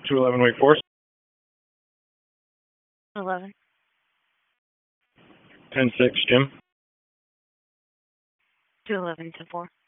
211 Wake Forest. 11. 10-6 Jim. 211 to 4.